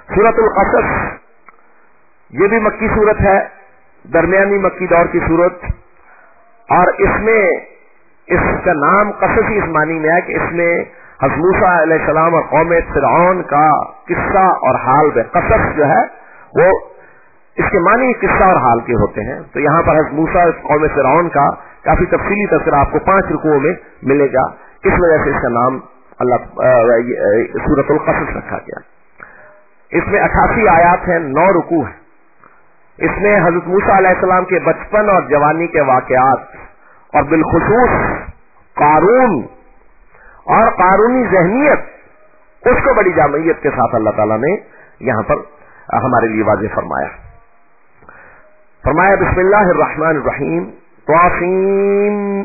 सूरतुल क़सस ये भी मक्की सूरत है, दरमियानी मक्की दौर की सूरत, और इसमें इसका नाम क़सस इस मानी में है कि इसमें हज़रत मूसा अलैहिस्सलाम और कौम फ़िरऔन का किस्सा और हाल में, क़सस जो है वो इसके मानी किस्सा और हाल के होते हैं। तो यहाँ पर हज़रत मूसा कौम फ़िरऔन का काफी तफसीली तज़किरा आपको 5 रुकुओं में मिलेगा। इस वजह से इसका नाम अल्लाह सूरतुल क़सस रखा गया। इसमें 88 आयात हैं, 9 रुकू है। इसमें हज़रत मूसा अलैहिस्सलाम के बचपन और जवानी के वाक़यात और बिलखुसूस कारून और कारूनी ज़हनियत, उसको बड़ी जामियत के साथ अल्लाह ताला ने यहाँ पर हमारे लिए वाज़ेह फरमाया बिस्मिल्लाहिर रहमानिर रहीम तासीम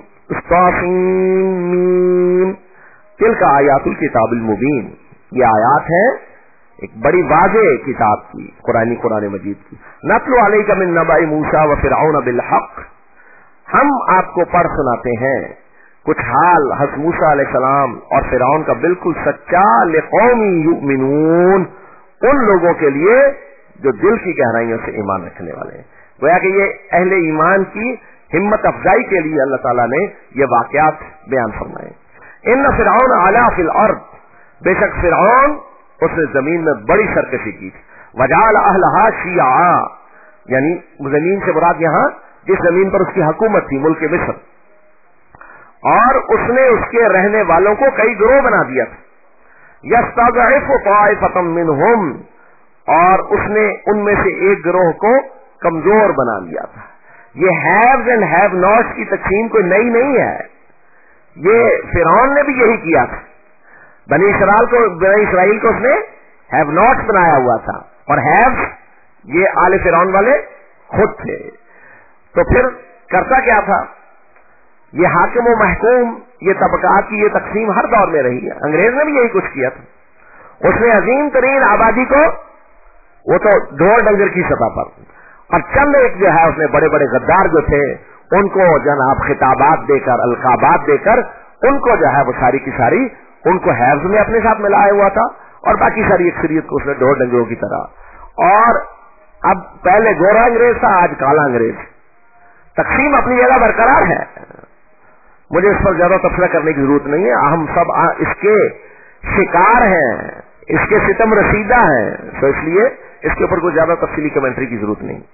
तिलका आयातुल किताबिल मुबीन। ये आयात है एक बड़ी वाज़ेह किताब की, कुरान मजीद की। नत्लु अलैका मिन नबाइ मूसा व फ़िरऔन बिल हक़, हम आपको पढ़ सुनाते हैं कुछ हाल हज़रत मूसा अलैहिस्सलाम और फ़िरऔन का बिल्कुल सच्चा, लिक़ौमी युमिनून, उन लोगों के लिए जो दिल की गहराइयों से ईमान रखने वाले हैं। गोया कि ये अहले ईमान की हिम्मत अफजाई के लिए अल्लाह ताला ने ये वाक़यात बयान फरमाए। इन्न फ़िरऔन अला फ़िल अर्द, बेशक फ़िरऔन उसने जमीन में बड़ी सरकशी की थी। वजाल अहलहा शिया, यानी जमीन से मुराद यहाँ जिस जमीन पर उसकी हुकूमत थी, मुल्क मिस्र, और उसने उसके रहने वालों को कई गिरोह बना दिया था। यस्तज़इफ़ु ताइफ़तम मिनहुम, और उसने उनमें से एक गिरोह को कमजोर बना लिया था। ये हैव्स एंड हैव नॉट्स की तक़सीम कोई नई नहीं है, ये फ़िरऔन ने भी यही किया था। बनी इसराइल को उसने हैव नॉट्स बनाया हुआ था, और हैव्स ये आले फ़िरऔन वाले खुद थे। तो फिर करता क्या था, ये हाकिम व महकूम, ये तबकात की ये तकसीम हर दौर में रही है। अंग्रेज ने भी यही कुछ किया था। उसने अजीम तरीन आबादी को, वो तो ढोर डंगर की सतह पर, और चंद एक जो है उसने बड़े बड़े गद्दार जो थे उनको जनाब खिताबात देकर, अलकाबात देकर, उनको जो है वो सारी की सारी उनको हैव्स में अपने साथ मिलाया हुआ था, और बाकी सारी अक्सरियत को उसने ढोर डंगरों की तरह। और अब पहले गोरा अंग्रेज था, आज काला अंग्रेज। तकसीम अपनी जगह बरकरार है, मुझे इस पर ज्यादा तफसील करने की जरूरत नहीं है। हम सब इसके शिकार हैं, इसके सितम रसीदा हैं, तो इसलिए इसके ऊपर कोई ज्यादा तफसीली कमेंट्री की जरूरत नहीं।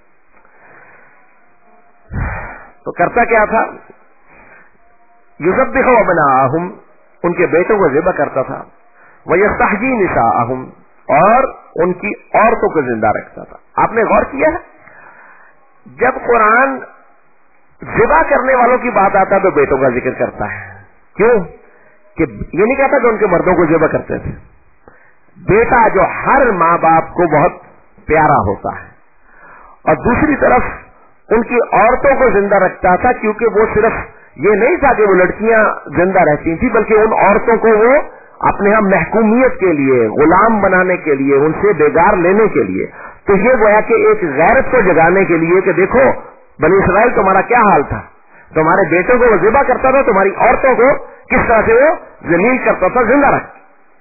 तो करता क्या था, युज़ब्बिहु अबनाअहुम, उनके बेटों को ज़िबा करता था। व यस्तहयी निसाअहुम, और उनकी औरतों को जिंदा रखता था। आपने गौर किया है, जब कुरान ज़िबा करने वालों की बात आता है तो बेटों का जिक्र करता है। क्यों? कि ये नहीं कहता कि उनके मर्दों को ज़िबा करते थे। बेटा जो हर माँ बाप को बहुत प्यारा होता है, और दूसरी तरफ उनकी औरतों को जिंदा रखता था, क्योंकि वो सिर्फ ये नहीं था कि वो लड़कियां जिंदा रहती थी, बल्कि उन औरतों को वो अपने यहाँ महकूमियत के लिए, गुलाम बनाने के लिए, उनसे बेगार लेने के लिए। तो ये गोया कि एक गैरत को जगाने के लिए कि देखो बनी इसराइल तुम्हारा क्या हाल था, तुम्हारे बेटों को वो ज़िबा करता था, तुम्हारी औरतों को किस तरह से वो जलील करता था, जिंदा रख।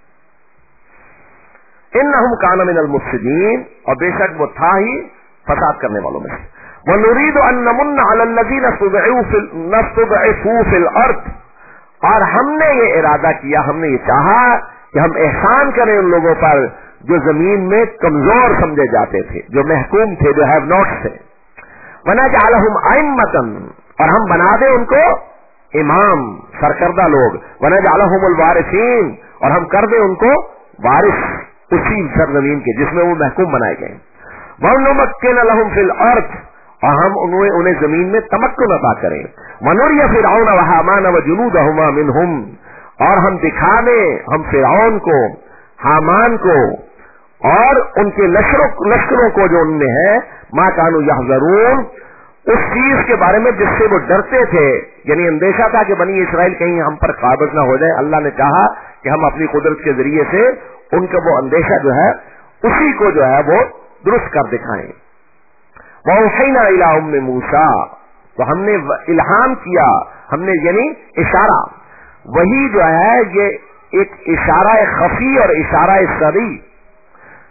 इन्नहुम काना मिनल मुफ्सिदीन, और बेशक वो था ही फसाद करने वालों में से। वनुरीदु अन नमुन्ना अलल लज़ीना इस्तुज़इफ़ू फ़िल अर्द, और हमने ये इरादा किया, हमने ये चाहा कि हम एहसान करें उन लोगों पर जो जमीन में कमजोर समझे जाते थे, जो महकूम थे, जो हैव नॉट थे। वनजअलहुम अइम्मतन, और हम बना दे उनको इमाम, सरकर्दा लोग। वनजअलहुमुल वारिसीन, और हम कर दे उनको वारिस उसी सरजमीन के जिसमें वो महकूम बनाए गए। वनुमक्किन लहुम फ़िल अर्द, और हम उन्हें जमीन में तमक्कुन अता करें। वनुरिय फ़िरऔन व हामान व जुनूदहुमा मिनहुम, और हम दिखा दें हम फ़िरऔन को, हामान को और उनके लश्करों को जो उनमें है, मा कानू यहज़रून, उस चीज के बारे में जिससे वो डरते थे, यानी अंदेशा था कि बनी इसराइल कहीं हम पर काबिज न हो जाए। अल्लाह ने चाहा कि हम अपनी कुदरत के जरिए से उनका वो अंदेशा जो है उसी को जो है वो दुरुस्त कर दिखाएं। वौहैना इला उम्मे मूसा, तो हमने इल्हाम किया, हमने यानी इशारा, वही जो है ये एक इशारा खफी और इशारा सरी,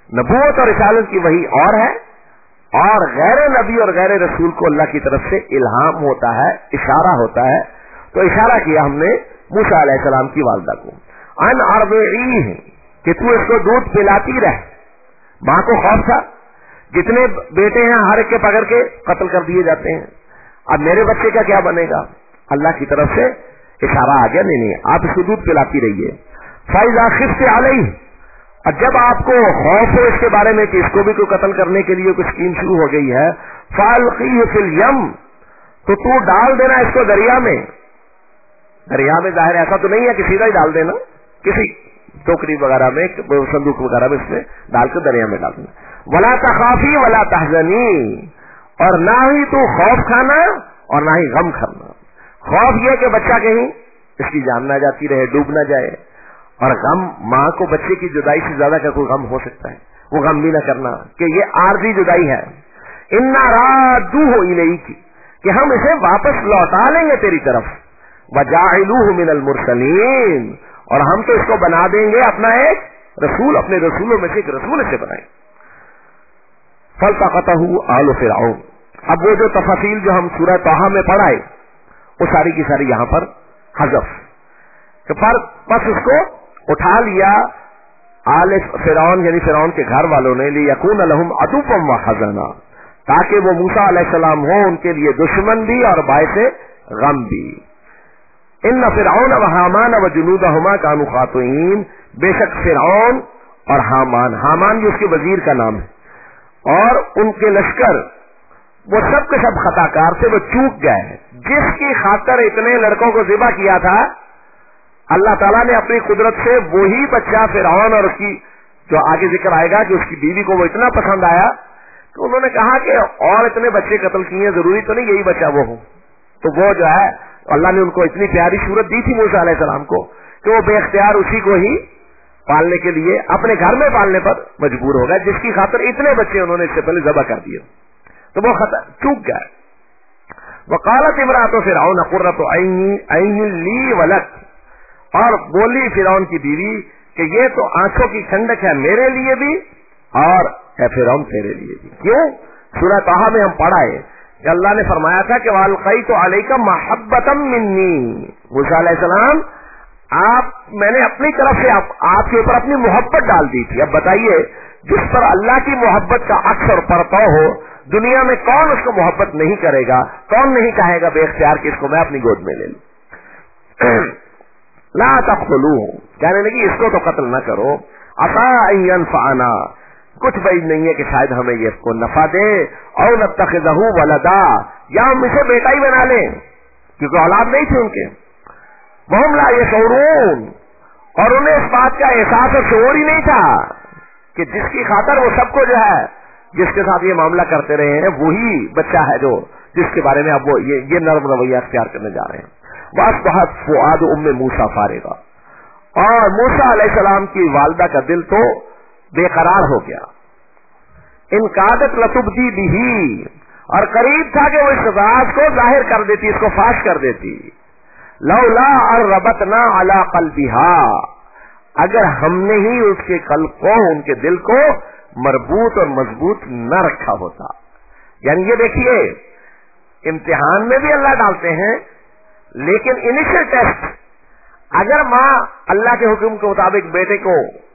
नबूवत और रिसालत की वही और है, और गैर नबी और गैर रसूल को अल्लाह की तरफ से इल्हाम होता है, इशारा होता है। तो इशारा किया हमने मूसा अलैहिस्सलाम की वालदा को, अन अर्दई, कि तू इसको दूध पिलाती रह। माँ को खौफ था, जितने बेटे हैं हर एक के पकड़ के कत्ल कर दिए जाते हैं, अब मेरे बच्चे का क्या बनेगा? अल्लाह की तरफ से इशारा आ गया, नहीं आप इसको दूध पिलाती रहिए। फैज़ा खिफ्त अलैहि, और जब आपको खौफ हो इसके बारे में कि इसको भी कोई कत्ल करने के लिए कुछ स्कीम शुरू हो गई है, फाल्क़ीहु फिल यम, तो तू डाल देना इसको दरिया में। दरिया में जाहिर ऐसा तो नहीं है कि सीधा ही डाल देना, किसी टोकरी वगैरह में, संदूक वगैरह में इसमें डालकर दरिया में डाल देना। वला तखाफी वला तहज़नी, और ना ही तू खौफ खाना और ना ही गम करना। खौफ यह कि बच्चा कहीं इसकी जान ना जाती रहे, डूब ना जाए, और गम माँ को बच्चे की जुदाई से ज्यादा का कोई गम हो सकता है, वो गम भी ना करना कि ये आरजी जुदाई है। इन्ना रादूहु इलैकी, कि हम इसे वापस लौटा लेंगे तेरी तरफ। वजाइलूहु मिनल मुरसलीन, और हम तो इसको बना देंगे अपना एक रसूल, अपने रसूलों में से एक रसूल इसे बनाए। फल्तक़तहु आलु फिरऔन, अब वो जो तफसील जो हम सूरह तौहा में पढ़ाए वो सारी की सारी यहां पर हज़फ, तो बस उसको उठा लिया आले फिरौन, यानी फिरौन के घर वालों ने, लियकून लहुम अदुव्वम व हज़ना, ताकि वो मूसा अलैहिस्सलाम हो उनके लिए दुश्मन भी और बायस गम भी। इन्न फिरऔन व हामान व जुनूदहुमा कानू खातिईन, बेशक फिरौन और हामान भी उसके वजीर का नाम है, और उनके लश्कर वो सब के सब खताकार थे, वो चूक गए। जिसकी खातर इतने लड़कों को ज़िबा किया था, अल्लाह ताला ने अपनी कुदरत से वही बच्चा फिरौन, और उसकी जो आगे जिक्र आएगा कि उसकी बीवी को वो इतना पसंद आया कि उन्होंने कहा कि और इतने बच्चे कत्ल किए, जरूरी तो नहीं यही बच्चा वो हो। तो वो जो है अल्लाह ने उनको इतनी प्यारी सूरत दी थी मूसा अलैहिस्सलाम को कि वो बेख्तियार उसी को ही पालने के लिए अपने घर में पालने पर मजबूर हो गए, जिसकी खातर इतने बच्चे उन्होंने इससे पहले ज़बह कर दिए। तो वो चूक गए। वक़ालत इमरातु फिरऔन क़ुर्रतु ऐनी ली वलक, और बोली फिरौन की बीवी कि ये तो आंखों की ठंडक है मेरे लिए भी और है फिरौन तेरे लिए भी। क्यों? सूरह तौहा में हम पढ़ाए कि अल्लाह ने फरमाया था कि वअल्क़ैतु अलैका महब्बतम मिन्नी, मूसा अलैहिस्सलाम मैंने अपनी तरफ से आपके ऊपर अपनी मोहब्बत डाल दी थी। अब बताइए, जिस पर अल्लाह की मोहब्बत का अक्स और परताव हो, दुनिया में कौन उसको मोहब्बत नहीं करेगा? कौन नहीं कहेगा बेख्तियार कि इसको मैं अपनी गोद में ले लूं? ला तक़तलूहु, कहने लगी इसको तो कत्ल न करो, असा अन यनफ़अना, कुछ बैद नहीं है कि शायद हमें ये इसको नफा दे, और नत्तख़िज़हु वलदा, या हम इसे बेटा ही बना लें, क्योंकि औलाद नहीं थी उनके। वहुम ला यशऊरून, और उन्हें इस बात का एहसास और शऊर ही नहीं था कि जिसकी खातर वो सबको जो है जिसके साथ ये मामला करते रहे हैं वही बच्चा है जो जिसके बारे में अब वो ये नर्म रवैया अख्तियार करने जा रहे हैं। बस बहुत फुआद उम्मे मूसा फारेगा, और मूसा अलैहिस्सलाम की वालदा का दिल तो बेकरार हो गया। इनकादत लतुब्दी बिही, और करीब था कि वो इस राज को जाहिर कर देती, इसको फाश कर देती। लौला अर्रबतना अला क़ल्बिहा, अगर हमने ही उसके कल्ब को, उनके दिल को मरबूत और मजबूत न रखा होता। यानी ये देखिए, इम्तिहान में भी अल्लाह डालते हैं, लेकिन इनिशियल टेस्ट अगर माँ अल्लाह के हुक्म के मुताबिक बेटे को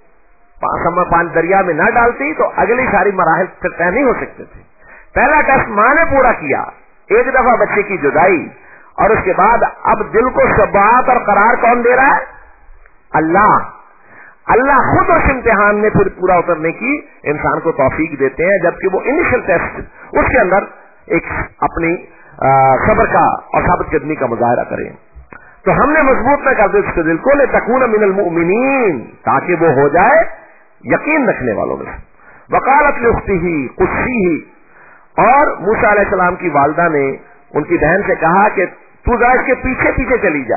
पानी दरिया में न डालती तो अगली सारी मराहिल तय नहीं हो सकते थे। पहला टेस्ट माँ ने पूरा किया, एक दफा बच्चे की जुदाई, और उसके बाद अब दिल को सबात और करार कौन दे रहा है? अल्लाह। अल्लाह खुद उस इम्तिहान में फिर पूरा उतरने की इंसान को तौफीक देते हैं, जबकि वो इनिशियल टेस्ट उसके अंदर एक अपनी सब्र का और साबित कदमी का मुजाहरा करें। तो हमने मजबूत न कर दिया उसके दिल को, ले तकून मिनल मुमिनीन, ताकि वो हो जाए यकीन रखने वालों में। वकालत लिउख्तिही कुस्सीही, और मूसा अलैहिस्सलाम की वालदा ने उनकी बहन से कहा कि तू जरा इसके पीछे पीछे चली जा।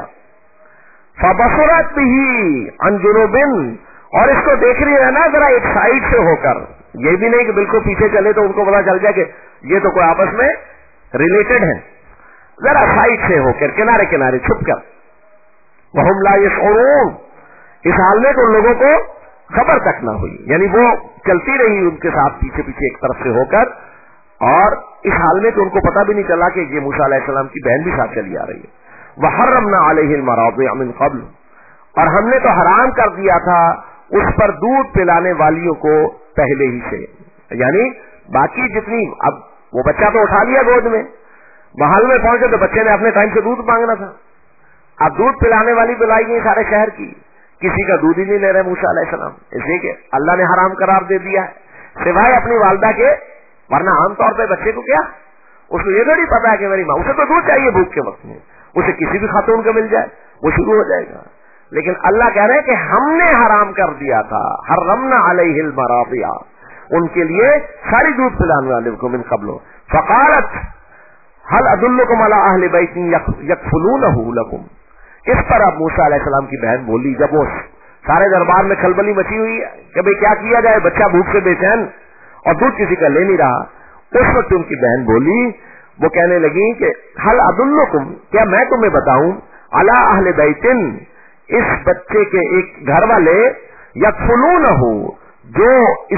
फबसरत बिही अन जुनूबिन, और इसको देख रही है ना जरा एक साइड से होकर, ये भी नहीं कि बिल्कुल पीछे चले तो उनको पता चल जाए कि ये तो कोई आपस में रिलेटेड है, जरा साइड से होकर किनारे किनारे छुप कर। वहुम ला यशऊरून, इस हाल में तो उन लोगों को खबर तक ना हुई, यानी वो चलती रही उनके साथ पीछे पीछे एक तरफ से होकर, और इस हाल में तो उनको पता भी नहीं चला कि ये मूसा अलैहिस्सलाम की बहन भी साथ चली आ रही है। वहर्रमना अलैहिल मरादिअ मिन क़ब्ल, और हमने तो हराम कर दिया था उस पर दूध पिलाने वालियों को पहले ही से, यानी बाकी जितनी, अब वो बच्चा तो उठा लिया गोद में, महल में पहुंचे तो बच्चे ने अपने टाइम से दूध मांगना था। अब दूध पिलाने वाली बुलाई गई सारे शहर की, किसी का दूध ही नहीं ले रहे मूसा अलैहिस्सलाम, इसलिए कि अल्लाह ने हराम करार दे दिया है सिवाय अपनी वालदा के, वरना आमतौर पर बच्चे को क्या, उसको ये नहीं पता है कि मेरी माँ, उसे तो दूध चाहिए भूख के वक्त में, उसे किसी भी खातून को मिल जाए वो शुरू हो जाएगा। लेकिन अल्लाह कह रहे हैं कि हमने हराम कर दिया था, हर्रमना अलैहिल मरादिअ, उनके लिए सारी दूध पिलाने वाले को मिन क़ब्ल। फ़क़ालत हल अदुल्लुकुम अला अहलि बैतिन यकफुलूनहु लकुम, इस पर अब मूसा अलैहिस्सलाम की बहन बोली, जब वो सारे दरबार में खलबली मची हुई है कि भाई क्या किया जाए, बच्चा भूख से बेचैन और दूध किसी का ले नहीं रहा, उस वक्त उनकी बहन बोली, वो कहने लगी कि हल अदुल्लुकुम, क्या मैं तुम्हें बताऊं, अला अहले बैतिन, इस बच्चे के एक घर वाले, यकफुलूनहु, जो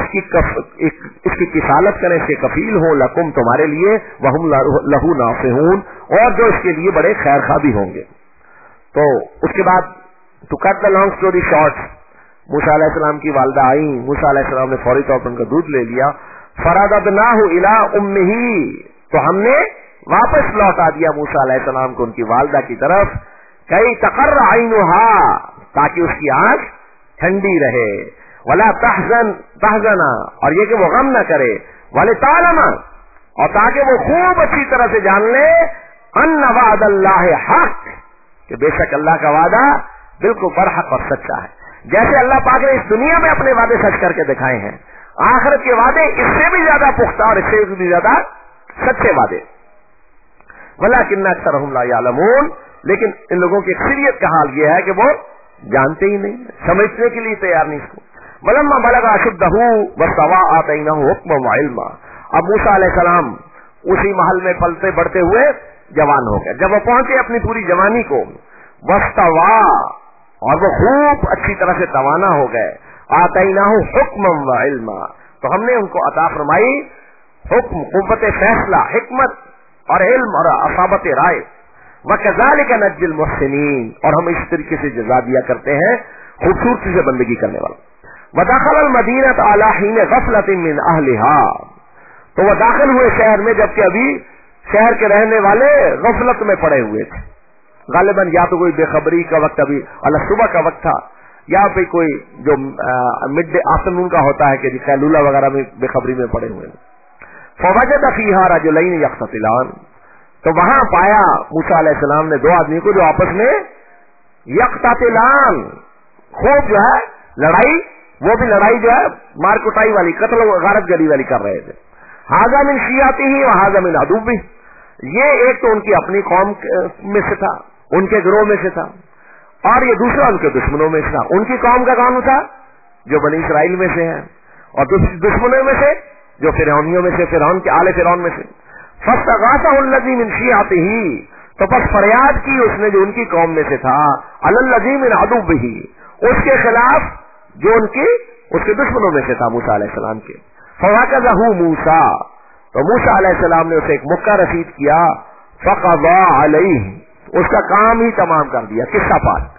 इसकी किफालत करें, इसके कफील हो, लकुम तुम्हारे लिए, वहुम लहू नासिहून, और जो इसके लिए बड़े खैरखा भी होंगे। तो उसके बाद to cut the long story short, मूसा अलैहिस्सलाम की वालदा आई, मूसा अलैहिस्सलाम ने फौरी तौर पर उनका दूध ले लिया। फरददनाहु इला उम्मिही, तो हमने वापस लौटा दिया मूसा अलैहिस्सलाम को उनकी वालदा की तरफ, कई तकर्र आइनुहा, ताकि उसकी आंख ठंडी रहे, वला तहजना, और ये कि वो गम न करे, वाले तालमा, और ताकि वो खूब अच्छी तरह से जान ले, अन्ना वादल्लाह हक, कि बेशक अल्लाह का वादा बिल्कुल बरहक और सच्चा है। जैसे अल्लाह पाक ने इस दुनिया में अपने वादे सच करके दिखाए हैं, आखिरत के वादे इससे भी ज्यादा पुख्ता और इससे भी ज्यादा सच्चे वादे। वलाकिन्ना अक्सरहुम ला यालमून, लेकिन इन लोगों की अक्सरियत का हाल यह है कि वो जानते ही नहीं, समझने के लिए तैयार नहीं इसको। वलम्मा बलगा अशुद्धहु वस्तवा आतैनाहु हुक्मन व इल्मा, अब मूसा अलैहिस्सलाम उसी महल में पलते बढ़ते हुए जवान हो गए। जब वो पहुंचे अपनी पूरी जवानी को, वस्तवा, और वो खूब अच्छी तरह से तवाना हो गए, आतैनाहु हुक्मन व इल्मा, तो हमने उनको अता फरमाई हुक्म, कुव्वत फैसला, हिकमत और इल्म और असाबत राय। वकज़ालिका नज्जिल मुहसिनीन, और हम इस तरीके से जज़ा दिया करते हैं खूबसूरती से बंदगी करने वाला। वदखल मदीनत अला हीन गफलतिन मिन अहलिहा, तो वह दाखिल हुए शहर में जबकि अभी शहर के रहने वाले गफलत में पड़े हुए थे। गालिबन या तो कोई बेखबरी का वक्त, अभी अल सुबह का वक्त था, या फिर कोई जो मिड डे आफ्टरनून का होता है कि कैलूला वगैरह में बेखबरी में पड़े हुए। फवजद फीहा रजुलैन यख्तसिलान, तो वहां पाया मूसा अलैहिस्सलाम ने दो आदमी को जो आपस में यख्तसिलान, खूब जो है लड़ाई, वो भी लड़ाई जो है मार कुटाई वाली, कत्ल गारत गरी वाली कर रहे थे। हाजा मिन शियातिही व हाजा मिन अदुव्वी, ये एक तो उनकी अपनी कौम में से था, उनके गिरोह में से था, और ये दूसरा उनके दुश्मनों में से था। उनकी कौम का कौन था, जो बनी इसराइल में से है, और दुश्मनों में से जो फिरौनियों में से, फिरौन के आले फिरौन में से। फस्तगासहुल्लज़ी मिन शियातिही, तो बस फरियाद की उसने जो उनकी कौम में से था, अलल्लज़ी मिन अदुव्विही, उसके खिलाफ जो उसके दुश्मनों में से था मूसा अलैहिस्सलाम के। फवक़ज़हु मूसा, तो मूसा अलैहिस्सलाम ने उसे एक मुक्का रसीद किया, फ़क़ज़ा अलैहि, उसका काम ही तमाम कर दिया, किस्सा पाठ।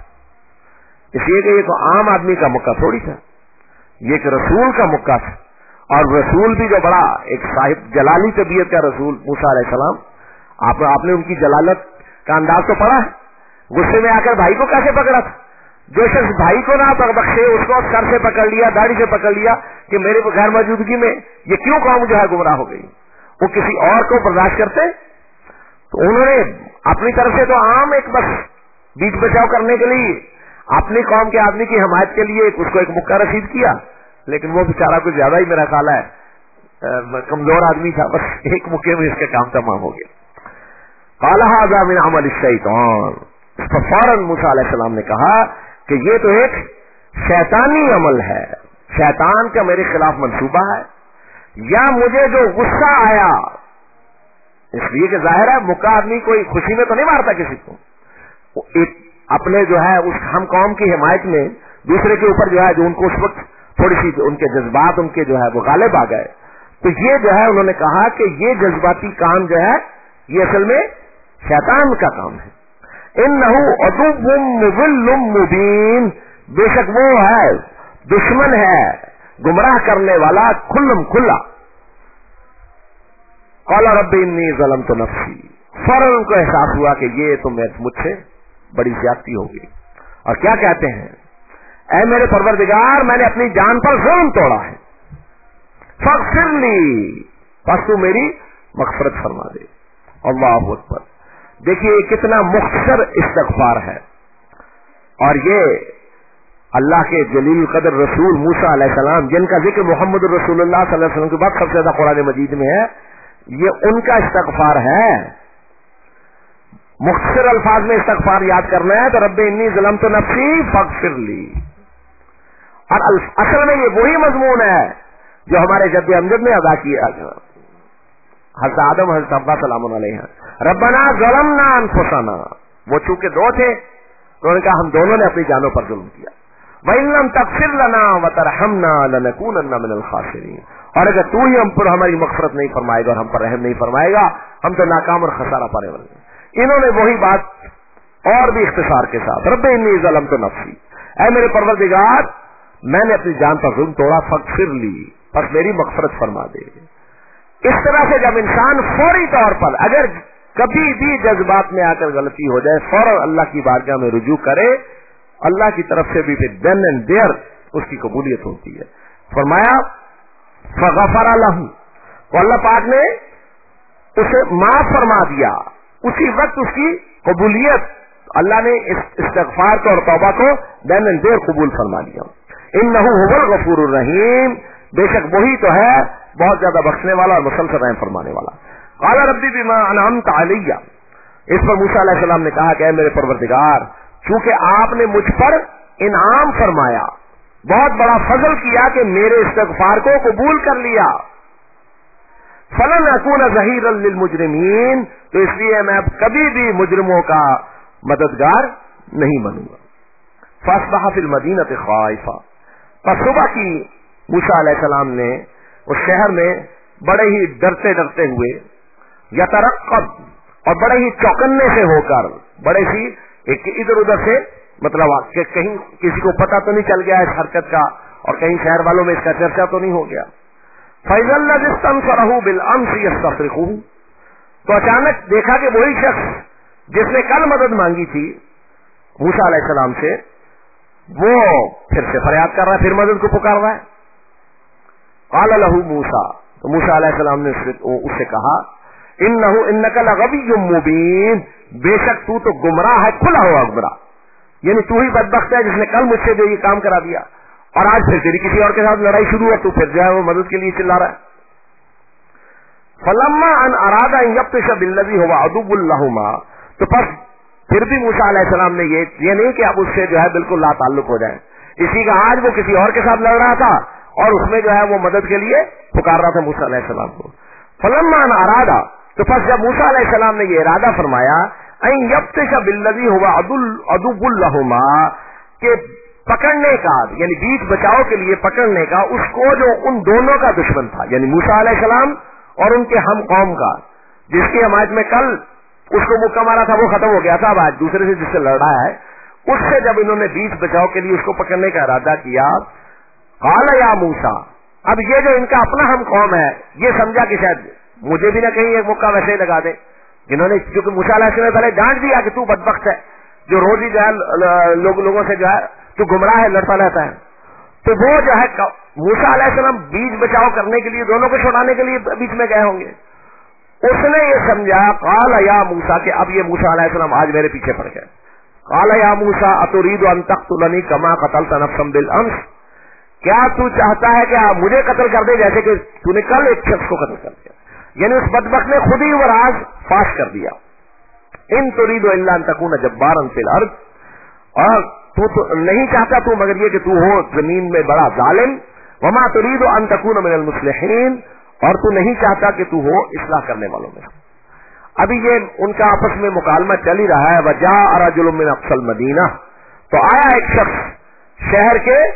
इसलिए कि ये तो आम आदमी का मुक्का थोड़ी था, ये एक रसूल का मुक्का था, और रसूल भी जो बड़ा एक साहिब जलाली तबीयत का रसूल मूसा अलैहिस्सलाम, आपने उनकी जलालत का अंदाज तो पढ़ा है। गुस्से में आकर भाई को कैसे पकड़ा था, जो शख्स भाई को ना बख्शे उसको सर से पकड़ लिया, दाढ़ी से पकड़ लिया कि मेरे गैर मौजूदगी में ये क्यों कौम जो है गुमराह हो गई, वो किसी और को बर्दाश्त करते। तो उन्होंने अपनी तरफ से तो आम एक बस बीच बचाव करने के लिए अपनी कौम के आदमी की हिमायत के लिए उसको एक मुक्का रसीद किया, लेकिन वो बेचारा कुछ ज्यादा ही मेरा ख्याल है कमजोर आदमी था, बस एक मुक्के में इसका काम तमाम हो गया। क़ाल हाज़ा मिन अमल शैतान, इस पर फौरन मूसा अलैहिस्सलाम ने कहा कि ये तो एक शैतानी अमल है, शैतान का मेरे खिलाफ मंसूबा है, या मुझे जो गुस्सा आया, इसलिए कि जाहिर है मुक्का आदमी कोई खुशी में तो नहीं मारता किसी को, एक अपने जो है उस हम कौम की हिमायत में दूसरे के ऊपर जो है जो उनको उस वक्त تھوڑی سی ان کے جذبات ان کے جو ہے وہ غالب آ گئے. تو یہ جو ہے انہوں نے کہا کہ یہ جذباتی کام جو ہے یہ اصل میں شیطان کا کام ہے. انہو عدو مضل مبین، بے شک وہ ہے دشمن ہے گمراہ کرنے والا کھلم کھلا. قال رب انی ظلمت نفسی، فوراً ان کو احساس ہوا کہ یہ تو مجھ سے بڑی زیادتی ہوگی. اور کیا کہتے ہیں، اے میرے پروردگار میں نے اپنی جان پر ظلم توڑا ہے، فاغفر لی، بس تو میری مغفرت فرما دے. اللہ اکبر. دیکھیے کتنا مختصر استغفار ہے. اور یہ اللہ کے جلیل قدر رسول موسیٰ علیہ السلام، جن کا ذکر محمد رسول اللہ صلی اللہ علیہ وسلم کے بعد سب سے زیادہ قرآن مجید میں ہے، یہ ان کا استغفار ہے. مختصر الفاظ میں استغفار یاد کرنا ہے تو رب انی ظلمت نفسی فاغفر لی. اور اصل میں یہ وہی مضمون ہے جو ہمارے جد امجد نے ادا کیا، حضرت آدم حضرت حوا سلام علیہ. ربنا ظلمنا انفسنا، وہ چونکہ دو تھے تو انہوں نے کہا ہم دونوں نے اپنی جانوں پر ظلم کیا. وَإِن لَّمْ تَغْفِرْ لَنَا وَتَرْحَمْنَا لَنَكُونَنَّ مِنَ الْخَاسِرِينَ، اور اگر تو ہی ہم پر ہماری مغفرت نہیں فرمائے گا اور ہم پر رحم نہیں فرمائے گا ہم تو ناکام اور خسارہ پانے والے ہیں. انہوں نے وہی بات اور بھی اختصار کے ساتھ، رب انی ظلمت نفسی، اے میرے پروردگار میں نے اپنی جان پر ظلم توڑا، فاغفر لی، بس میری مغفرت فرما دے. اس طرح سے جب انسان فوری طور پر اگر کبھی بھی جذبات میں آ کر غلطی ہو جائے فوراً اللہ کی بارگاہ میں رجوع کرے، اللہ کی طرف سے بھی پھر دین اینڈ دیئر اس کی قبولیت ہوتی ہے. فرمایا فغفر لہ، تو اللہ پاک نے اسے معاف فرما دیا، اسی وقت اس کی قبولیت اللہ نے اس استغفار کو اور توبہ کو دین اینڈ دیئر قبول فرما لیا. انہ هو الغفور الرحیم، بے شک وہی تو ہے بہت زیادہ بخشنے والا اور مسلسل رحم فرمانے والا. قال ربی بما انعمت علی، اس پر موسیٰ علیہ السلام نے کہا کہ اے میرے پروردگار چونکہ آپ نے مجھ پر انعام فرمایا، بہت بڑا فضل کیا کہ میرے استغفار کو قبول کر لیا، فلن اکون ظہیرا للمجرمین، تو اس لیے میں اب کبھی بھی مجرموں کا مددگار نہیں بنوں گا. فاصبح فی المدینۃ خائفا، پس صبح کی موسیٰ علیہ السلام نے اس شہر میں بڑے ہی ڈرتے ڈرتے ہوئے، یترقب، اور بڑے ہی چوکنے سے ہو کر، بڑے ہی ایک ادھر ادھر سے مطلب کہ کہیں کسی کو پتہ تو نہیں چل گیا اس حرکت کا اور کہیں شہر والوں میں اس کا چرچا تو نہیں ہو گیا. فَإِذَا الَّذِي اسْتَنصَرَهُ بِالْأَمْسِ يَسْتَصْرِخُهُ، تو اچانک دیکھا کہ وہی شخص جس نے کل مدد مانگی تھی موسیٰ علیہ السلام سے، وہ پھر سے فریاد کر رہا ہے، پھر مدد کو پکار رہا ہے. قال له موسیٰ، تو موسیٰ علیہ السلام نے اس سے کہا انک لغوی مبین، بے شک تو تو گمراہ ہے، کھلا ہوا گمراہ، یعنی تو ہی بدبخت ہے جس نے کل مجھ سے جو یہ کام کرا دیا اور آج پھر تیری کسی اور کے ساتھ لڑائی شروع ہے، تو پھر جو ہے وہ مدد کے لیے چلا رہا ہے. فلما ان اراد ان یبطش بالذی هو عدو لهما، تو پس پھر بھی موسیٰ علیہ السلام نے یہ نہیں کہ اب اس سے جو ہے بالکل لا تعلق ہو جائے، اسی کا آج وہ کسی اور کے ساتھ لڑ رہا تھا اور اس میں جو ہے وہ مدد کے لیے پکار رہا تھا موسیٰ علیہ السلام کو. فلما ان اراد، تو پس جب موسیٰ علیہ السلام نے یہ ارادہ فرمایا ان یبطش بالذی هو عدو لهما، کہ پکڑنے کا یعنی بیچ بچاؤ کے لیے پکڑنے کا اس کو جو ان دونوں کا دشمن تھا، یعنی موسیٰ علیہ السلام اور ان کے ہم قوم کا، جس کی حمایت میں کل اس کو مکہ مارا تھا وہ ختم ہو گیا تھا، اب آج دوسرے سے جس سے لڑ رہا ہے اس سے جب انہوں نے بیچ بچاؤ کے لیے اس کو پکڑنے کا ارادہ کیا، قال یا موسیٰ، اب یہ جو ان کا اپنا ہم قوم ہے یہ سمجھا کہ شاید مجھے بھی نہ کہیں ایک مکہ ویسے ہی لگا دے، جنہوں نے چونکہ موسیٰ علیہ السلام نے پہلے ڈانٹ دیا کہ تو بدبخت ہے جو روز ہی جو ہے لوگوں سے جو ہے تو گمراہ ہے، لڑتا رہتا ہے، تو وہ جو ہے موسیٰ علیہ السلام بیچ بچاؤ کرنے کے لیے دونوں کو چھڑانے کے لیے بیچ میں گئے ہوں گے. اس نے یہ سمجھا قال یا موسیٰ کہ اب یہ موسیٰ علیہ السلام آج میرے پیچھے پڑ گئے. قال یا موسیٰ اتريد ان تقتلنی کما قتلت نفسا بالامس، کیا تو چاہتا ہے کہ مجھے قتل کر دے جیسے کہ تو نے کل ایک شخص کو قتل کر دیا، یعنی اس بدبخت نے خود ہی وہ راز فاش کر دیا. ان تريد الا ان تكون جبارا في الارض، اور تو نہیں چاہتا تو مگر یہ کہ تو ہو زمین میں بڑا ظالم، وما تريد ان تكون من المصلحين، اور تو نہیں چاہتا کہ تو ہو اصلاح کرنے والوں میں. ابھی یہ ان کا آپس میں مکالمہ چل ہی رہا ہے. وجاء رجل من اقصى المدینہ، تو آیا ایک شخص شہر کے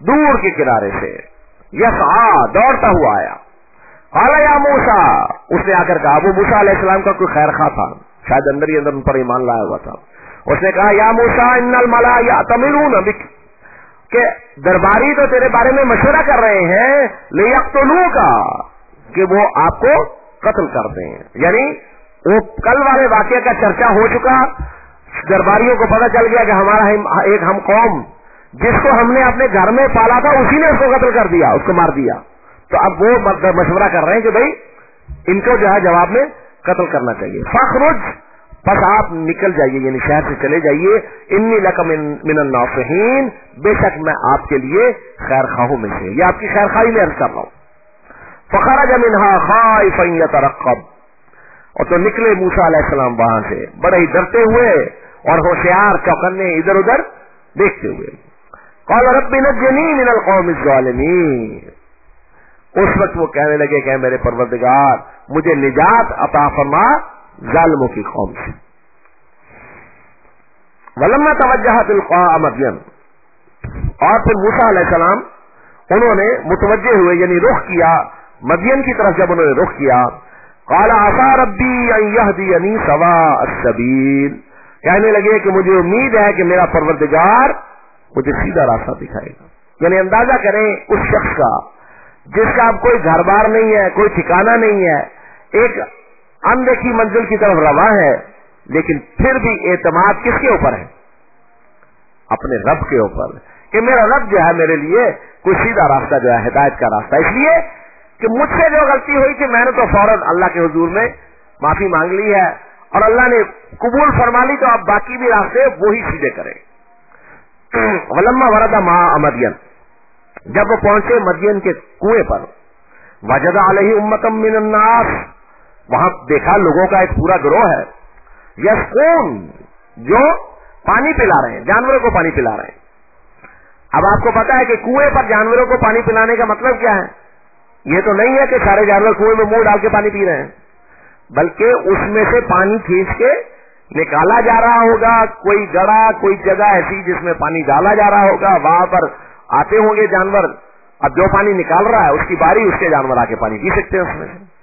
दूर के किनारे से, यसआ दौड़ता हुआ आया। काला या मूसा, उसने आकर कहा, वो मूसा अलैहिस्सलाम का कोई खैर खा था, शायद अंदर ही अंदर उन पर ईमान लाया हुआ था। उसने कहा, या मूसा इन्नल मला यातमिरून बिक, के दरबारी तो तेरे बारे में मशवरा कर रहे हैं, लियक्तुलूका, कि वो आपको कत्ल कर दें। यानी वो कल वाले वाकये का चर्चा हो चुका, दरबारियों को पता चल गया कि हमारा एक हम कौम जिसको हमने अपने घर में पाला था उसी ने उसको कत्ल कर दिया, उसको मार दिया। तो अब वो मशवरा कर रहे हैं कि भाई इनको जो है जवाब में कत्ल करना चाहिए। फखरुज, बस आप निकल जाइए, यानी शहर से चले जाइए। इन्नी लका मिनन नासिहीन, बेशक मैं आपके लिए खैर खाहू में से, ये आपकी खैर खाई में अर्ज कर रहा हूं। फखरज मिनहा खाइफन यतरक्कब, और तो निकले मूसा अलैहिस्सलाम वहां से बड़े ही डरते हुए और होशियार चौकन्ने इधर उधर देखते हुए। क़ाल रब्बी नज्जिनी मिनल क़ौमिज़ ज़ालिमीन, उस वक्त वो कहने लगे कि मेरे परवरदिगार मुझे निजात अता फरमा जालिमों की कौम से। वलम्मा तवज्जह तिलक़ा मदयन, और फिर मूसा अलैहिस्सलाम उन्होंने मुतवज्जे हुए, यानी रुख किया मदयन की तरफ। जब उन्होंने रुख किया, क़ाला असा रब्बी अन यहदियनी सवा अस्सबील, कहने लगे कि मुझे उम्मीद है कि मेरा परवरदिगार मुझे सीधा रास्ता दिखाएगा। यानी अंदाजा करें उस शख्स का जिसका अब कोई घर बार नहीं है, कोई ठिकाना नहीं है, एक अनदेखी मंजिल की तरफ रवा है, लेकिन फिर भी एतमाद किसके ऊपर है? अपने रब के ऊपर, कि मेरा रब जो है मेरे लिए कोई सीधा रास्ता जो है हिदायत का रास्ता। इसलिए कि मुझसे जो गलती हुई थी मैंने तो फौरन अल्लाह के हुजूर में माफी मांग ली है और अल्लाह ने कबूल फरमा ली, तो अब बाकी भी रास्ते वो ही सीधे करें। वलम्मा वरदा मा मदयन, जब वो पहुंचे मदयन के कुएं पर, वजदा अलैहि उम्मतम मिनन नास, वहां देखा लोगों का एक पूरा गिरोह है, यस्कून, जो पानी पिला रहे हैं, जानवरों को पानी पिला रहे हैं। अब आपको पता है कि कुएं पर जानवरों को पानी पिलाने का मतलब क्या है? ये तो नहीं है कि सारे जानवर कुएं में मुंह डाल के पानी पी रहे हैं, बल्कि उसमें से पानी खींच के निकाला जा रहा होगा। कोई गड़ा, कोई जगह ऐसी जिसमें पानी डाला जा रहा होगा, वहां पर आते होंगे जानवर। अब जो पानी निकाल रहा है उसकी बारी, उसके जानवर आके पानी पी सकते हैं उसमें से।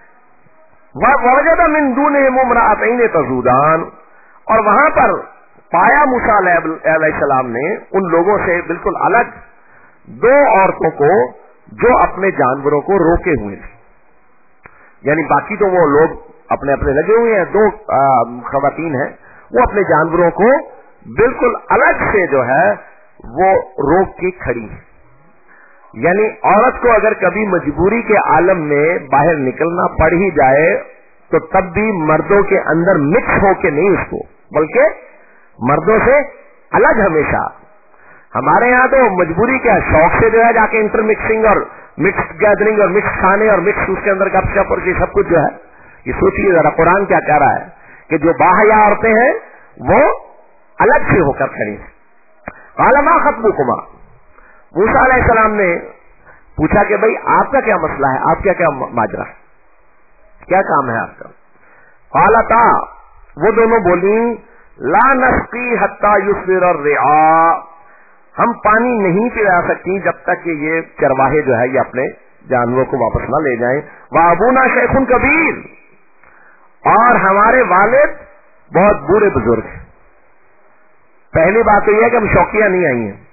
वजदा मिन दूनिहिम इम्रअतैन तज़ूदान, और वहां पर पाया मूसा अलैहिस्सलाम ने उन लोगों से बिल्कुल अलग दो औरतों को जो अपने जानवरों को रोके हुए थे। यानी बाकी तो वो लोग अपने अपने लगे हुए हैं, दो खवातीन हैं, वो अपने जानवरों को बिल्कुल अलग से जो है वो रोक के खड़ी है। यानी औरत को अगर कभी मजबूरी के आलम में बाहर निकलना पड़ ही जाए तो तब भी मर्दों के अंदर मिक्स होके नहीं उसको, बल्कि मर्दों से अलग हमेशा। हमारे यहाँ तो मजबूरी क्या, शौक से जो है जाके इंटरमिक्सिंग और मिक्स गैदरिंग और मिक्स खाने और मिक्स उसके अंदर गपशप और ये सब कुछ जो है, ये सोचिए जरा कुरान क्या कह रहा है कि जो बाहया औरतें हैं वो अलग से होकर खड़ी हैं। आलमा खत्बुकुमा, मूसा अलैहिस्सलाम ने पूछा कि भाई आपका क्या मसला है, आपका क्या माजरा, क्या काम है आपका? कालता, वो दोनों बोली, ला नस्की हत्ता युस्फिर रिआ, हम पानी नहीं पिला सकती जब तक कि ये चरवाहे जो है ये अपने जानवरों को वापस न ले जाएं। वाबूना शेखुन कबीर, और हमारे वालिद बहुत बूढ़े बुजुर्ग हैं। पहली बात तो यह है कि हम शौकिया नहीं आई हैं,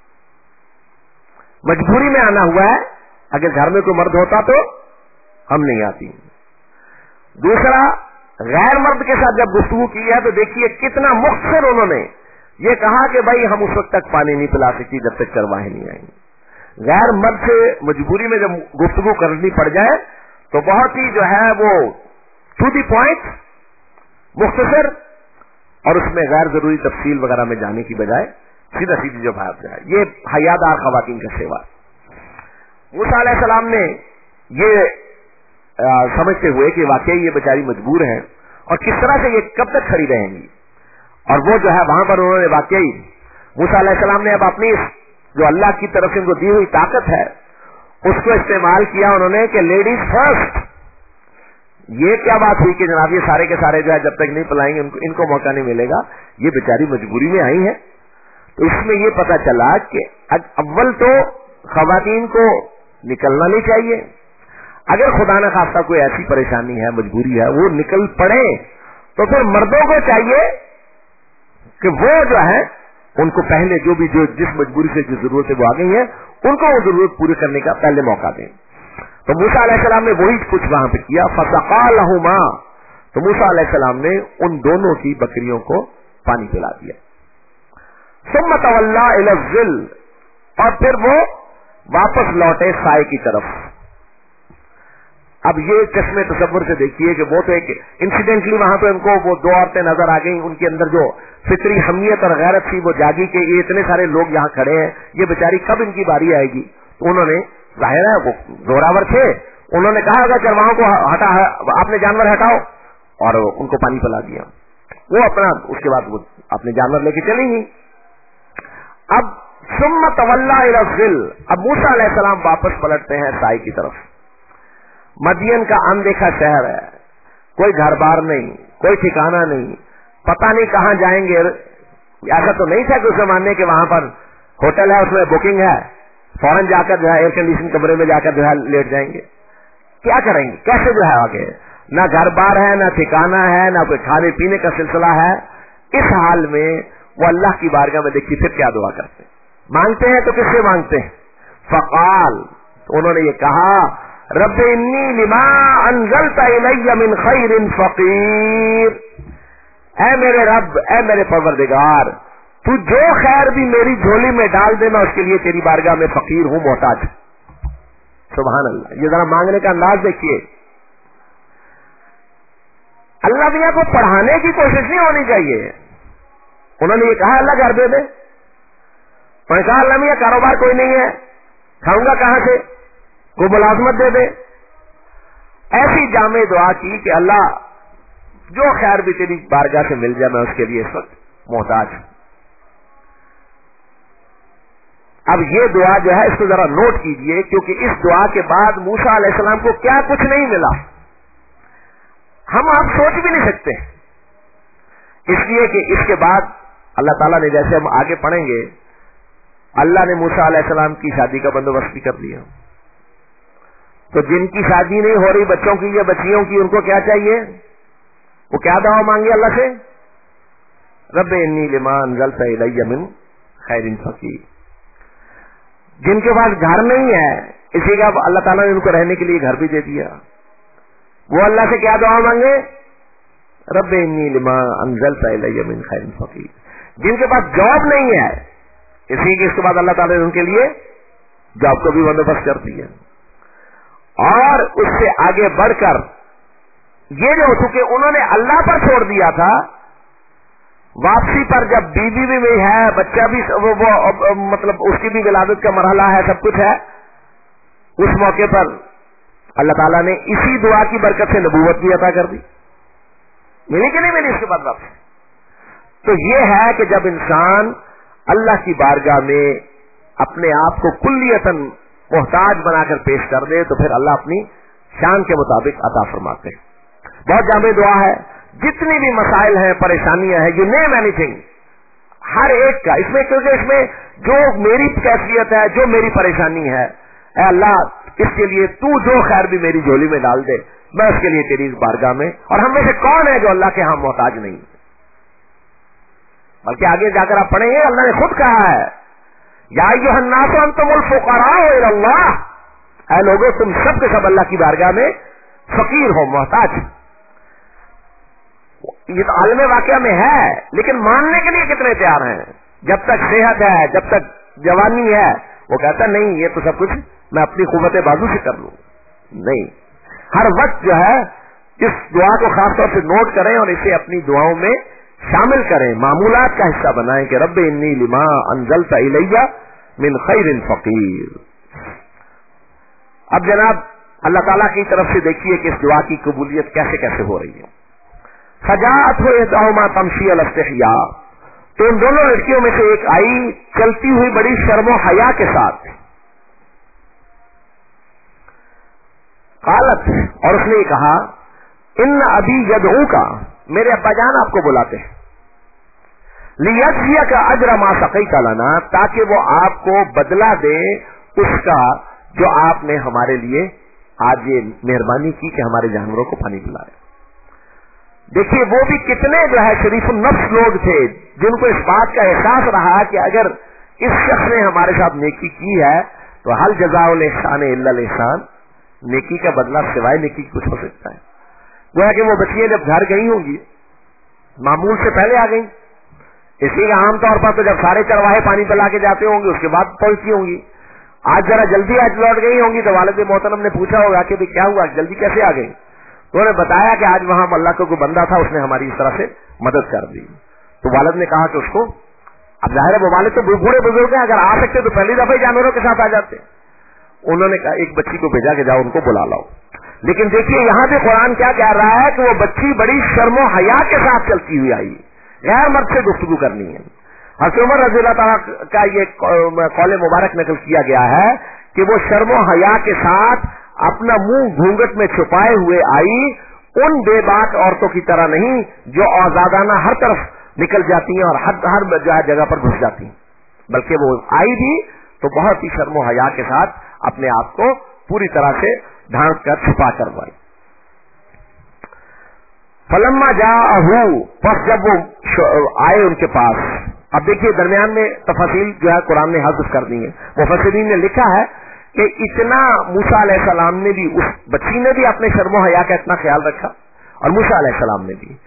मजबूरी में आना हुआ है। अगर घर में कोई मर्द होता तो हम नहीं आती। दूसरा, गैर मर्द के साथ जब गुफ्तगू की है तो देखिए कितना मुख्तसर उन्होंने ये कहा कि भाई हम उस वक्त तक पानी नहीं पिला सकती जब तक चरवाहे नहीं आएंगे। गैर मर्द से मजबूरी में जब गुफ्तगू करनी पड़ जाए तो बहुत ही जो है वो टू दी पॉइंट, मुख्तसर, और उसमें गैर जरूरी तफसील वगैरह में जाने की बजाय सीधा सीधी जो बात है, ये हयादार खवातीन का सेवा। मूसा अलैहिस्सलाम ने ये समझते हुए कि वाकई ये बेचारी मजबूर है और किस तरह से ये कब तक खड़ी रहेंगी, और वो जो है वहां पर उन्होंने वाकई मूसा अलैहिस्सलाम ने अब अपनी जो अल्लाह की तरफ से उनको दी हुई ताकत है उसको इस्तेमाल किया उन्होंने कि लेडीज फर्स्ट। ये क्या बात हुई कि जनाब ये सारे के सारे जो है जब तक नहीं पिलाएंगे इनको मौका नहीं मिलेगा, ये बेचारी मजबूरी में आई है। تو اس میں یہ پتا چلا کہ اول تو خواتین کو نکلنا نہیں چاہیے. اگر خدا نہ خواستہ کوئی ایسی پریشانی ہے, مجبوری ہے, وہ نکل پڑے تو پھر مردوں کو چاہیے کہ وہ جو ہے ان کو پہلے جو جس مجبوری سے جو ضرورت ہے وہ آ گئی ہے, ان کو وہ ضرورت پوری کرنے کا پہلے موقع دیں. تو موسیٰ علیہ السلام نے وہی کچھ وہاں پہ کیا. فسقا لہما, تو موسیٰ علیہ السلام نے ان دونوں کی بکریوں کو پانی پلا دیا. ثم تولی الی الظل, اور پھر وہ واپس لوٹے سائے کی طرف. اب یہ چشمے تصور سے دیکھیے کہ وہ تو ایک انسیڈنٹلی وہاں پہ ان کو وہ دو عورتیں نظر آ گئیں, ان کے اندر جو فطری حمیت اور غیرت تھی وہ جاگی کہ یہ اتنے سارے لوگ یہاں کھڑے ہیں, یہ بیچاری کب ان کی باری آئے گی. تو انہوں نے, ظاہر ہے وہ زوراور تھے, انہوں نے کہا اگر چرواہوں کو ہٹا, آپ نے جانور ہٹاؤ, اور ان کو پانی پلا دیا. وہ اپنا اس کے بعد وہ اپنے جانور لے کے چلیں گی. اب ثم تولی الی الظل, اب موسیٰ علیہ السلام واپس پلٹتے ہیں سائے کی طرف. مدین کا اندیکھا شہر ہے, کوئی گھر بار نہیں, کوئی ٹھکانا نہیں, پتہ نہیں کہاں جائیں گے. ایسا تو نہیں تھا کہ اس زمانے کے وہاں پر ہوٹل ہے, اس میں بکنگ ہے, فوراً جا کر جو ہے ایئر کنڈیشن کمرے میں جا کر جو ہے لیٹ جائیں گے. کیا کریں گے, کیسے جو ہے آگے, نہ گھر بار ہے, نہ ٹھکانا ہے, نہ کوئی کھانے پینے کا سلسلہ ہے. اس حال میں وہ اللہ کی بارگاہ میں دیکھیے پھر کیا دعا کرتے ہیں, مانگتے ہیں تو کس سے مانگتے ہیں. فقال, تو انہوں نے یہ کہا, رب انی لما انزلت الی من خیر فقیر, اے میرے رب, اے میرے پروردگار, تو جو خیر بھی میری جھولی میں ڈال دے میں اس کے لیے تیری بارگاہ میں فقیر ہوں, محتاج. سبحان اللہ. یہ ذرا مانگنے کا انداز دیکھیے. اللہ میاں کو پڑھانے کی کوشش نہیں ہونی چاہیے. انہوں نے یہ کہا اللہ گھر دے دے, میں نے کہا اللہ میاں کاروبار کوئی نہیں ہے, کھاؤں گا کہاں سے, کوئی ملازمت دے دے. ایسی جامع دعا کی کہ اللہ جو خیر بھی تیری بارگاہ سے مل جائے میں اس کے لیے اس وقت محتاج ہوں. اب یہ دعا جو ہے اس کو ذرا نوٹ کیجئے, کیونکہ اس دعا کے بعد موسیٰ علیہ السلام کو کیا کچھ نہیں ملا, ہم آپ سوچ بھی نہیں سکتے. اس لیے کہ اس کے بعد اللہ تعالیٰ نے, جیسے ہم آگے پڑھیں گے, اللہ نے موسیٰ علیہ السلام کی شادی کا بندوبست بھی کر دیا. تو جن کی شادی نہیں ہو رہی بچوں کی یا بچیوں کی, ان کو کیا چاہیے, وہ کیا دعا مانگے اللہ سے, رب انی لما انزلت الی من خیر فقیر. جن کے پاس گھر نہیں ہے, اسی کا اللہ تعالیٰ نے ان کو رہنے کے لیے گھر بھی دے دیا, وہ اللہ سے کیا دعا مانگے, رب انی لما انزلت الی من خیر فقیر. جن کے پاس جاب نہیں ہے, اسی کے اس کے بعد اللہ تعالیٰ نے ان کے لیے جاب کو بھی بندوبست کر دیا. اور اس سے آگے بڑھ کر یہ جو چونکہ انہوں نے اللہ پر چھوڑ دیا تھا, واپسی پر جب بیوی بھی ہے, بچہ بھی وہ مطلب اس کی بھی ولادت کا مرحلہ ہے, سب کچھ ہے, اس موقع پر اللہ تعالیٰ نے اسی دعا کی برکت سے نبوت بھی عطا کر دی. ملی کہ نہیں ملی اس کے بعد واپس. تو یہ ہے کہ جب انسان اللہ کی بارگاہ میں اپنے آپ کو کلیتاً محتاج بنا کر پیش کر دے تو پھر اللہ اپنی شان کے مطابق عطا فرماتے ہیں. بہت جامع دعا ہے. جتنی بھی مسائل ہیں, پریشانیاں ہیں, یو نیم اینی تھنگ, ہر ایک کا اس میں, کیونکہ اس میں جو میری کیفیت ہے, جو میری پریشانی ہے, اے اللہ اس کے لیے تو جو خیر بھی میری جھولی میں ڈال دے, میں اس کے لیے تیری بارگاہ میں. اور ہم میں سے کون ہے جو اللہ کے ہاں محتاج نہیں, بلکہ آگے جا کر آپ پڑھیں گے اللہ نے خود کہا ہے, یا ایھا الناس انتم الفقراء الی اللہ, اے لوگوں تم سب کے سب اللہ کی بارگاہ میں فقیر ہو, محتاج. یہ تو عالم واقعہ میں ہے, لیکن ماننے کے لیے کتنے تیار ہیں. جب تک صحت ہے, جب تک جوانی ہے, وہ کہتا نہیں یہ تو سب کچھ میں اپنی قوت بازو سے کر لوں. نہیں, ہر وقت جو ہے اس دعا کو خاص طور سے نوٹ کریں اور اسے اپنی دعاؤں میں شامل کریں, معمولات کا حصہ بنائیں کہ رب انی لما انزلت الی من خیر فقیر. اب جناب اللہ تعالیٰ کی طرف سے دیکھیے کہ اس دعا کی قبولیت کیسے کیسے ہو رہی ہے. فجاءت احداہما تمشی علی استحیاء, تو ان دونوں لڑکیوں میں سے ایک آئی چلتی ہوئی بڑی شرم و حیا کے ساتھ. قالت, اور اس نے یہ کہا, ان ابی یدعوک, میرے ابا جان آپ کو بلاتے ہیں. लियज्जिया का अजर मा सक़ैता लना, ताकि वो आपको बदला दे उसका जो आपने हमारे लिए आज ये मेहरबानी की कि हमारे जानवरों को पानी पिलाया। देखिए वो भी कितने जो है शरीफुन नफ्स लोग थे जिनको इस बात का एहसास रहा कि अगर इस शख्स ने हमारे साथ नेकी की है तो हल जज़ाउल इहसान इल्लल इहसान, नेकी का बदला सिवाय नेकी कुछ हो सकता है। गोया कि वो बच्चियां जब घर गई होंगी मामूल से पहले आ गई, इसी का आमतौर पर तो जब सारे चरवाहे पानी पिला के जाते होंगे उसके बाद पहुंची होंगी। आज जरा जल्दी आज लौट गई होंगी तो वालिद मोहतरम ने पूछा होगा कि भाई क्या हुआ, जल्दी कैसे आ गई? तो उन्होंने बताया कि आज वहां अल्लाह का कोई बंदा था, उसने हमारी इस तरह से मदद कर दी। तो वालिद ने कहा कि उसको, अब जाहिर है वो वालिद तो बूढ़े बुजुर्ग हैं, अगर आ सकते तो पहली दफा ही जानवरों के साथ आ जाते। उन्होंने कहा एक बच्ची को भेजा के जाओ उनको बुला लाओ। लेकिन देखिए यहां पे कुरान क्या कह रहा है कि वो बच्ची बड़ी शर्मो हया के साथ चलती हुई आई, गैर मर्द से गुफ्तगू करनी है। हज़रत उमर रज़ी अल्लाह तआला का ये कौल मुबारक नकल किया गया है कि वो शर्मो हया के साथ अपना मुंह घूंघट में छुपाए हुए आई, उन बेबाक औरतों की तरह नहीं जो आजादाना हर तरफ निकल जाती हैं और हर जगह पर घुस जाती हैं, बल्कि वो आई भी तो बहुत ही शर्मो हया के साथ अपने आप को पूरी तरह से ढांक कर छुपा करवाई। फलम्मा जाहू, बस जब वो आए उनके पास। अब देखिए दरमियान में तफसील जो है कुरान ने हज़्फ कर दी है। मुफस्सिरीन ने लिखा है कि इतना मूसा अलैहिस्सलाम ने भी, उस बच्ची ने भी अपने शर्मो हया का इतना ख्याल रखा और मूसा अलैहिस्सलाम ने भी,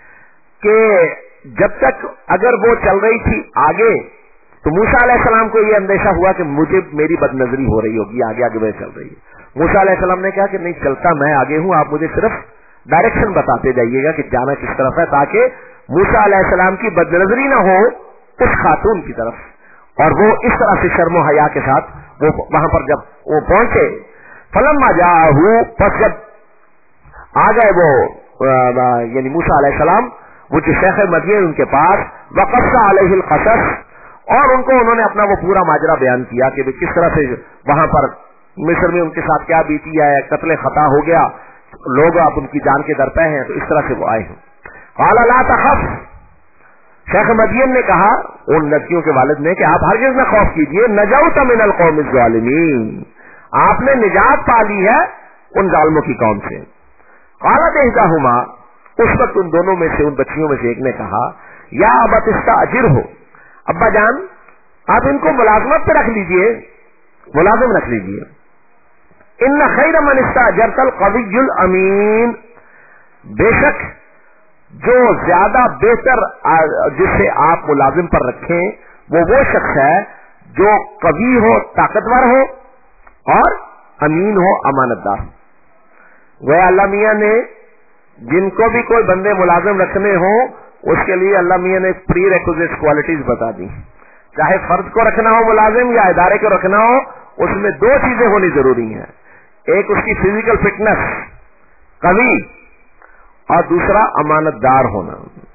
कि जब तक अगर वो चल रही थी आगे तो मूसा अलैहिस्सलाम को ये अंदेशा हुआ कि मुझे मेरी बदनजरी हो रही होगी, आगे आगे मैं चल रही है। मूसा अलैहिस्सलाम ने कहा कि नहीं चलता मैं आगे हूं, आप मुझे सिर्फ डायरेक्शन बताते जाइएगा कि जाना किस तरफ है, ताकि मूसा अलैहिस्सलाम की बदनजरी ना हो उस खातून की तरफ। और वो इस तरह से शर्मो हया के साथ वो वहां पर जब वो पहुंचे, फलम्मा जाहू, बस जब आ गए वो यानी मूसा अलैहिस्सलाम, वो जो शेख मदीन उनके पास, वक़स्सा अलैहिल क़सस, और उनको उन्होंने अपना वो पूरा माजरा बयान किया कि किस तरह से वहां पर मिस्र में उनके साथ क्या बीती है, कत्ल खता हो गया, लोग अब उनकी जान के दर पे हैं, तो इस तरह से वो आए हैं। क़ाला ला तख़फ़, शेख मदीन ने कहा उन लड़कियों के वालिद ने कि आप हरगिज़ न खौफ कीजिए, नजौत मिनल क़ौमिज़ ज़ालिमीन, आपने निजात पा ली है उन जालिमों की कौम से। क़ालत इहदाहुमा, उस वक्त उन दोनों में से, उन बच्चियों में से एक ने कहा, या अबत इस्ताजिरहु, अब्बा जान आप इनको मुलाजमत पे रख लीजिए, मुलाजिम रख लीजिए। इन्न खैर मन इस्ताजरतल क़वियुल अमीन, बेशक जो ज्यादा बेहतर जिसे आप मुलाजिम पर रखें वो शख्स है जो कवी हो, ताकतवर हो और अमीन हो, अमानतदार। वह अल्लाह मियां ने जिनको भी कोई बंदे मुलाजिम रखने हो उसके लिए अल्लाह मियां ने प्री रिक्विजिट क्वालिटीज बता दी। चाहे फर्द को रखना हो मुलाजिम या इदारे को रखना हो, उसमें दो चीजें होनी जरूरी हैं, एक उसकी फिजिकल फिटनेस कवी और दूसरा अमानतदार होना।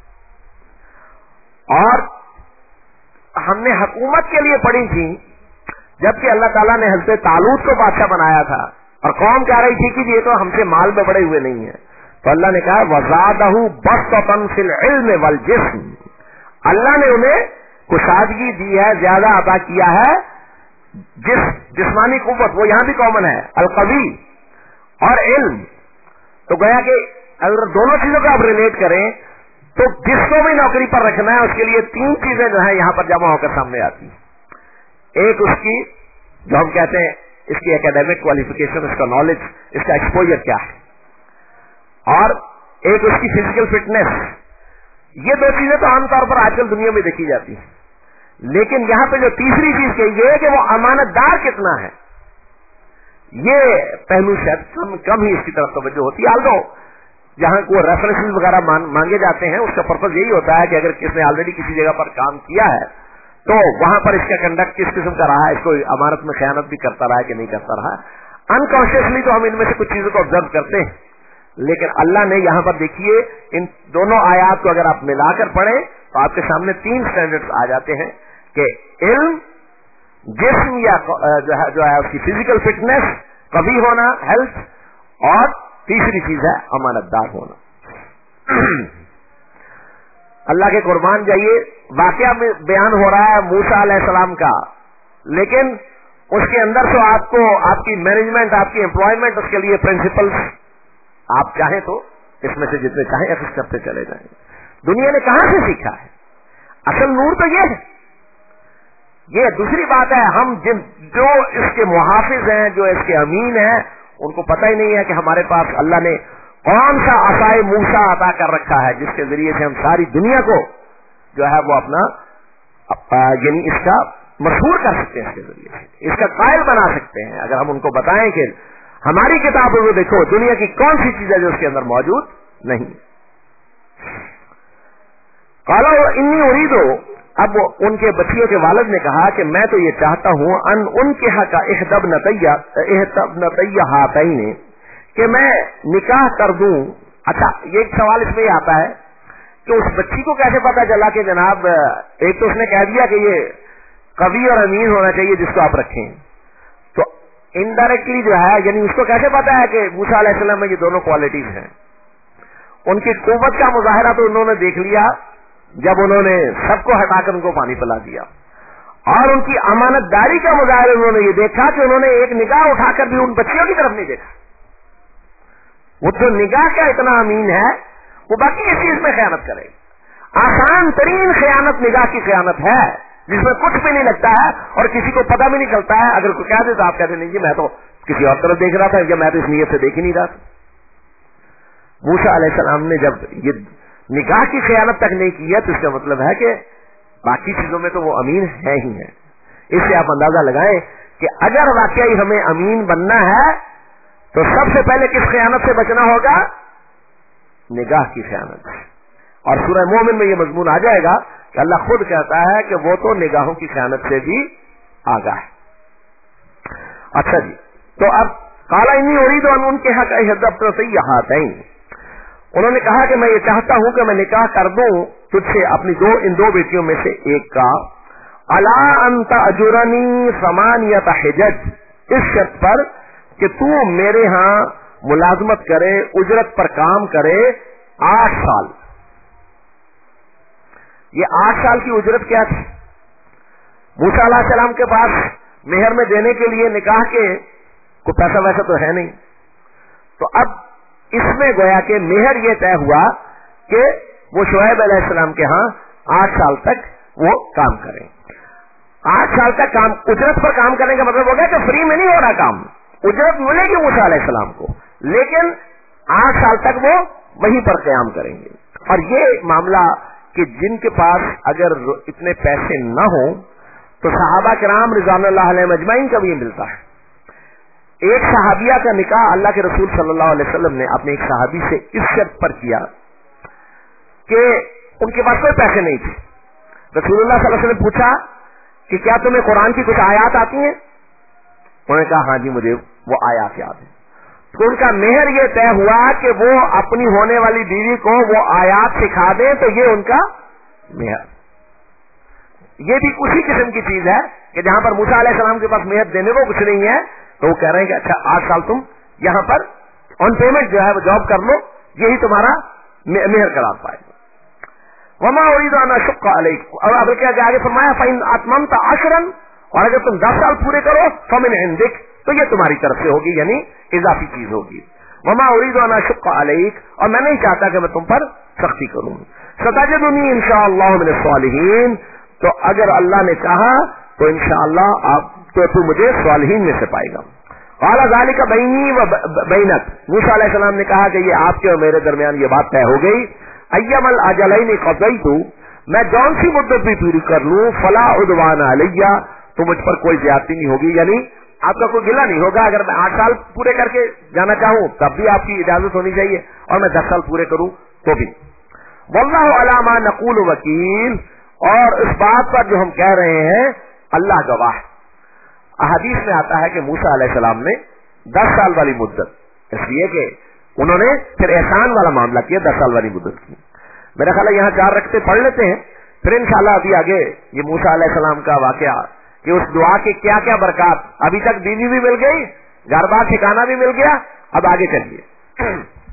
और हमने हुकूमत के लिए पढ़ी थी जबकि अल्लाह ताला ने हज़रत तालूत को बादशाह बनाया था और कौम कह रही थी कि ये तो हमसे माल में बड़े हुए नहीं है, तो अल्लाह ने कहा वज़ादहु बस्ततन फिल इल्म वल जिस्म, अल्लाह ने उन्हें कुशादगी दी है, ज्यादा अता किया है, जिस्मानी कुव्वत वो यहां भी कॉमन है, अलकवी और इल्म। तो गया कि अगर दोनों चीजों को आप रिलेट करें तो जिसको भी नौकरी पर रखना है उसके लिए तीन चीजें जो है यहां पर जमा होकर सामने आती है। एक उसकी जो हम कहते हैं इसकी एकेडमिक क्वालिफिकेशन, इसका नॉलेज, इसका एक्सपोजर क्या है, और एक उसकी फिजिकल फिटनेस। ये दो चीजें तो आमतौर पर आजकल दुनिया में देखी जाती है, लेकिन यहां पे जो तीसरी चीज कही है कि वो अमानतदार कितना है, ये पहलू शायद कम ही इसकी तरफ तवज्जो होती है। आल्दो जहां को रेफरेंसेस वगैरह मांगे जाते हैं उसका पर्पज यही होता है कि अगर किसने ऑलरेडी किसी जगह पर काम किया है तो वहां पर इसका कंडक्ट किस किस्म का रहा है, इसको अमानत में खयानत भी करता रहा है कि नहीं करता रहा। अनकॉन्शियसली तो हम इनमें से कुछ चीजों को ऑब्जर्व करते हैं, लेकिन अल्लाह ने यहां पर देखिए इन दोनों आयात को अगर आप मिलाकर पढ़ें तो आपके सामने तीन स्टैंडर्ड्स आ जाते हैं कि इल्म, जिस्म या जो है उसकी फिजिकल फिटनेस, कभी होना, हेल्थ, और तीसरी चीज है अमानतदार होना। اللہ के कुर्बान जाइए, वाकया में बयान हो रहा है मूसा अलैहिस्सलाम का, लेकिन उसके अंदर से आपको आपकी मैनेजमेंट, आपकी एम्प्लॉयमेंट, उसके लिए प्रिंसिपल्स आप चाहें तो इसमें से जितने चाहें अक्स करते चले जाएं। दुनिया ने कहां से सीखा है? असल नूर तो ये है। ये दूसरी बात है, हम जो इसके मुहाफिज हैं, जो इसके अमीन हैं, उनको पता ही नहीं है कि हमारे पास अल्लाह ने कौन सा असाए मूसा अता कर रखा है जिसके जरिए से हम सारी दुनिया को जो है वो अपना यानी इसका मशहूर कर सकते हैं, इसके जरिए से इसका कायल बना सकते हैं। अगर हम उनको बताएं कि हमारी किताबों में देखो दुनिया की कौन सी चीज है जो उसके अंदर मौजूद नहीं। काला इन्नी उरीदो, अब उनके बच्चियों के वालिद ने कहा कि मैं तो ये चाहता हूं अन उनके हक इहतब नतैया हातैन, कि मैं निकाह कर दूं। अच्छा, ये एक सवाल इसमें आता है कि उस बच्ची को कैसे पता चला कि जनाब, एक तो उसने कह दिया कि ये कवि और अमीन होना चाहिए जिसको आप रखें, तो इनडायरेक्टली जो है यानी उसको कैसे पता है कि मूसा अलैहिस्सलाम में ये दोनों क्वालिटीज हैं। उनकी कुव्वत का मुजाहिरा तो उन्होंने देख लिया जब उन्होंने सबको हटाकर उनको पानी पिला दिया, और उनकी अमानतदारी का मुजाहिरा उन्होंने ये देखा कि उन्होंने एक निगाह उठाकर भी उन बच्चियों की तरफ नहीं देखा। वो तो निगाह का इतना अमीन है, वो बाकी किस चीज में खयानत करे। आसान तरीन खयानत निगाह की खयानत है, जिसमें कुछ भी नहीं लगता है और किसी को पता भी नहीं चलता है। अगर कोई कह दे तो आप कहते नहीं जी मैं तो किसी और तरफ देख रहा था, या मैं तो इस नीयत से देख ही नहीं रहा था। मूसा अलैहिस्सलाम ने जब ये निगाह की खयानत तक नहीं की है तो इसका मतलब है कि बाकी चीजों में तो वो अमीन है ही है। इससे आप अंदाजा लगाएं कि अगर वाकई हमें अमीन बनना है तो सबसे पहले किस खयानत से बचना होगा? निगाह की खयानत। और सूरह मोमिन में ये मजमून आ जाएगा कि अल्लाह खुद कहता है कि वो तो निगाहों की खयानत से भी आगाह है। अच्छा जी, तो अब काला इन्नी उरीद उनके हक इहतब नतैया, उन्होंने कहा कि मैं ये चाहता हूं कि मैं निकाह कर दूं तुझसे अपनी इन दो बेटियों में से एक का, अला अंत अजुरनी समानियत हिजज, इस शर्त पर कि तू मेरे यहां मुलाजमत करे, उजरत पर काम करे 8 साल। ये 8 साल की उजरत क्या थी? मूसा अलैहिस्सलाम के पास मेहर में देने के लिए निकाह के कोई पैसा वैसा तो है नहीं, तो अब इसमें गोया कि मेहर ये तय हुआ कि वो शुएब अलैहिस्सलाम के यहां 8 साल तक वो काम करें। 8 साल तक काम, उजरत पर काम करने का मतलब हो गया कि फ्री में नहीं हो रहा काम, उजरत मिलेगी मूसा अलैहिस्सलाम को, लेकिन 8 साल तक वो वहीं पर क़याम करेंगे। और ये मामला कि जिनके पास अगर इतने पैसे न हो तो सहाबा किराम रिज़वानुल्लाह अलैहिम अजमईन का भी ये मिलता है। एक सहाबिया का निकाह अल्लाह के रसूल सल्लल्लाहु अलैहि वसल्लम ने अपने एक सहाबी से इस शर्त पर किया कि उनके पास कोई पैसे नहीं थे। रसूलुल्लाह सल्लल्लाहु अलैहि वसल्लम ने पूछा कि क्या तुम्हें कुरान की कुछ आयात आती हैं? उन्होंने कहा हाँ जी मुझे वो आयात याद है। तो उनका मेहर ये तय हुआ कि वो अपनी होने वाली बीवी को वो आयात सिखा दें, तो ये उनका मेहर। ये भी उसी किस्म की चीज है कि जहां पर मूसा अलैहिस्सलाम के पास मेहर देने को कुछ नहीं है, तो वो कह रहे हैं कि अच्छा 8 साल तुम यहां पर ऑन पेमेंट जो है वो जॉब कर लो, यही तुम्हारा मेहर करार पाएगा। वमा उरीदु अन अशुक्का अलैकुम, और अब क्या आगे फरमाया फइन अतममत अशरन, और अगर तुम 10 साल पूरे करो फमिन इंदिक, तो ये तुम्हारी तरफ से होगी, यानी इजाफी चीज होगी। वमा उरीदु अन अशुक्का अलैक, और मैं नहीं चाहता कि मैं तुम पर सख्ती करूं। सताजिदुनी इंशाअल्लाह मिनस सालिहीन, तो अगर अल्लाह ने कहा तो इंशाअल्लाह आप तो मुझे सालिहीन में से पाएगा। क़ाला ज़ालिका बैनी व बैनक, मूसा अलैहिस्सलाम ने कहा कि ये आपके और मेरे दरमियान ये बात तय हो गई। अय्यमल अजलैन क़ज़ैतु, मैं जौन सी मुद्दत भी पूरी कर लूं, फला उद्वान अलैया, तो मुझ पर कोई ज्यादती नहीं होगी, यानी आपका कोई गिला नहीं होगा। अगर मैं 8 साल पूरे करके जाना चाहूं तब भी आपकी इजाजत होनी चाहिए, और मैं 10 साल पूरे करूं तो भी। वल्लाहु अला मा नक़ूलु वकील, और इस बात पर जो हम कह रहे हैं अल्लाह गवाह। अहादीस में आता है कि मूसा अलैहिस्सलाम ने 10 साल वाली मुद्दत, इसलिए कि उन्होंने फिर एहसान वाला मामला किया, 10 साल वाली मुद्दत की। मेरा ख्याल है यहां 4 रखते पढ़ लेते हैं, फिर इंशाल्लाह अभी आगे ये मूसा अलैहिस्सलाम का वाकया कि उस दुआ के क्या क्या बरकत, अभी तक बीवी भी मिल गई, घर बार ठिकाना भी मिल गया, अब आगे चलिए।